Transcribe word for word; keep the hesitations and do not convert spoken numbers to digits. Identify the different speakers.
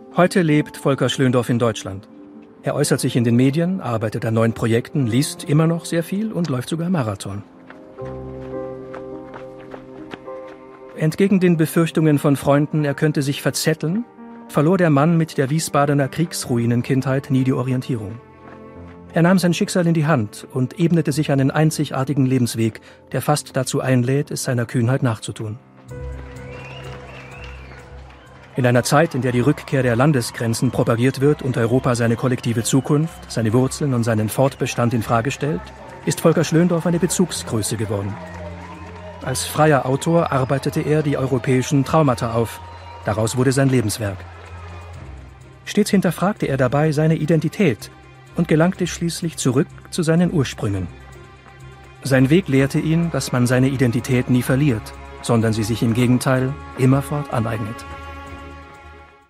Speaker 1: Heute lebt Volker Schlöndorff in Deutschland. Er äußert sich in den Medien, arbeitet an neuen Projekten, liest immer noch sehr viel und läuft sogar Marathon. Entgegen den Befürchtungen von Freunden, er könnte sich verzetteln, verlor der Mann mit der Wiesbadener Kriegsruinenkindheit nie die Orientierung. Er nahm sein Schicksal in die Hand und ebnete sich einen einzigartigen Lebensweg, der fast dazu einlädt, es seiner Kühnheit nachzutun. In einer Zeit, in der die Rückkehr der Landesgrenzen propagiert wird und Europa seine kollektive Zukunft, seine Wurzeln und seinen Fortbestand in Frage stellt, ist Volker Schlöndorff eine Bezugsgröße geworden. Als freier Autor arbeitete er die europäischen Traumata auf. Daraus wurde sein Lebenswerk. Stets hinterfragte er dabei seine Identität und gelangte schließlich zurück zu seinen Ursprüngen. Sein Weg lehrte ihn, dass man seine Identität nie verliert, sondern sie sich im Gegenteil immerfort aneignet.